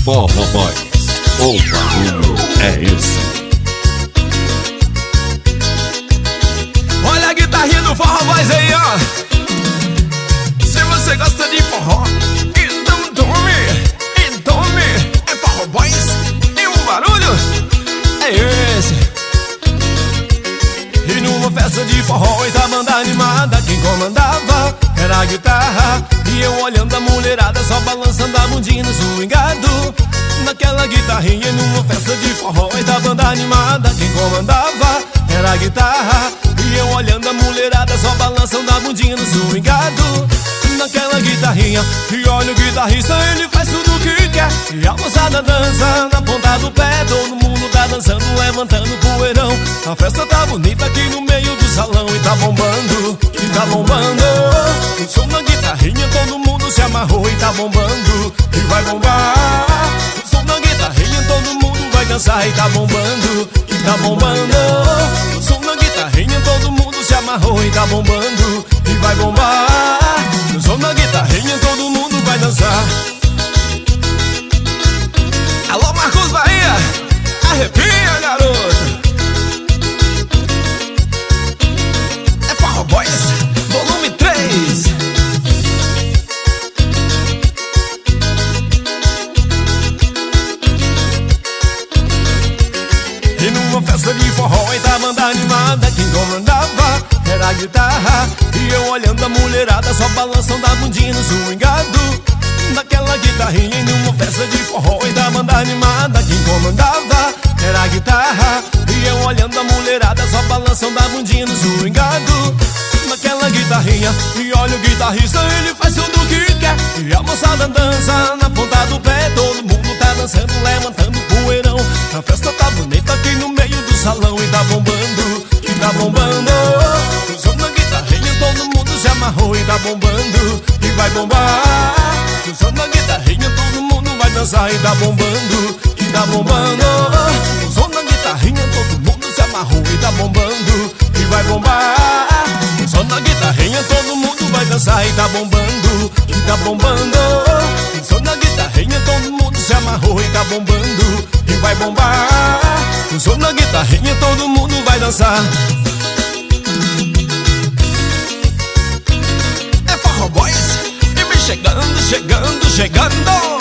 Forró Boys, o barulho é esse. Olha a guitarrinha do Forró Boys aí, ó. Se você gosta de forró, então tome, é Forró Boys e o barulho é esse. E numa festa de forró e da banda animada, quem comandava era a guitarra. E eu olhando a mulherada só balançando a bundinha no swingado. Naquela guitarrinha, numa festa de forró e da banda animada, quem comandava era a guitarra. E eu olhando a mulherada só balançando a bundinha no swingado. Naquela guitarrinha, e olha o guitarrista, ele faz tudo o que quer. E a moçada dança na ponta do pé, todo mundo tá dançando, levantando poeirão. A festa tá bonita aqui no meio do salão e tá bombando, e tá bombando. O som da guitarrinha, todo mundo se amarrou e tá bombando, e vai bombar. O som da guitarrinha, todo mundo vai dançar e tá bombando, e tá bombando. O som da guitarrinha, todo mundo se amarrou e tá bombando, e vai bombar. O som da guitarrinha, todo mundo vai dançar. Alô, Marcos Bahia, arrepia, garoto. É Forró Boys, volume 3. E numa festa de forró e da banda animada, quem comandava era a guitarra. E eu olhando a mulherada só balançando a bundinha no swingado. Naquela guitarrinha, e numa festa de forró e da banda animada, quem comandava era a guitarra. E eu olhando a mulherada só balançando a bundinha no swingado. Naquela guitarrinha, e olha o guitarrista, ele faz tudo o que quer. E a moçada dança na ponta do pé, todo mundo tá dançando, levantando poeirão. A festa tá bonita aqui no meio do salão e tá bombando, e tá bombando. O som da guitarrinha, todo mundo se amarrou e tá bombando, e vai bombar. O som da guitarrinha, todo mundo vai dançar e tá bombando, e tá bombando. O som da guitarrinha, todo mundo se amarrou e tá bombando, e vai bombar. O som da guitarrinha, todo mundo vai dançar e tá bombando, e tá bombando. O som da guitarrinha, todo mundo se amarrou e tá bombando, e vai bombar. O som da guitarrinha, todo mundo vai dançar. É Forró Boys, e vem chegando, chegando, chegando.